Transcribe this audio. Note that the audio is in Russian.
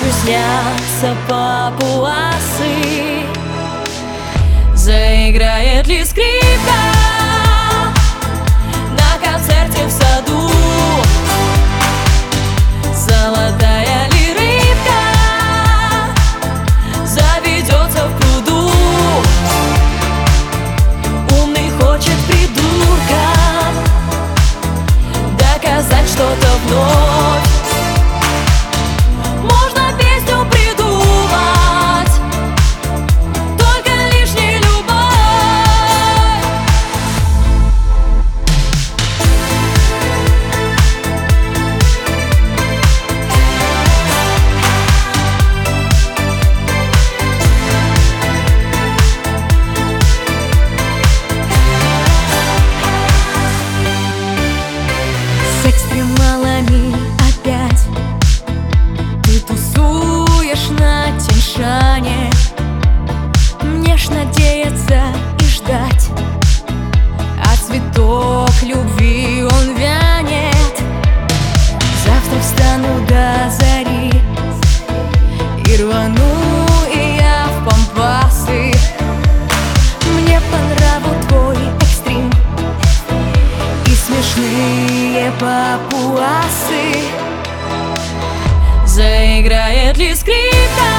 ночью снятся папуасы. Заиграет ли скрипка на концерте в саду? Золотая ли рыбка заведется в пруду? Умный хочет придуркам доказать что-то вновь. Можно песню придумать, только лишь не любовь. С экстремалами опять ты тусуешь на Тянь-Шане. Мне ж надеяться и ждать, а цветок любви он вянет. Завтра встану до зари и рвану и я в пампасы. Мне по нраву твой экстрим и смешные папуасы. Заиграет ли скрипка